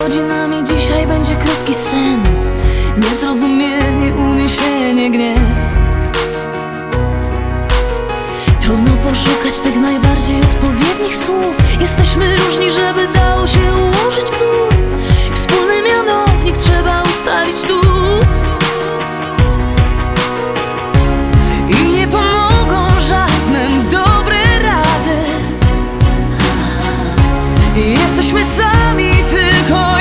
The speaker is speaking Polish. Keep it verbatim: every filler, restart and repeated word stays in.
godzinami dzisiaj będzie krótki sen, niezrozumienie, uniesienie, gniew. Trudno poszukać tych najbardziej odpowiednich słów. Jesteśmy różni, żeby dało się ułożyć wzór.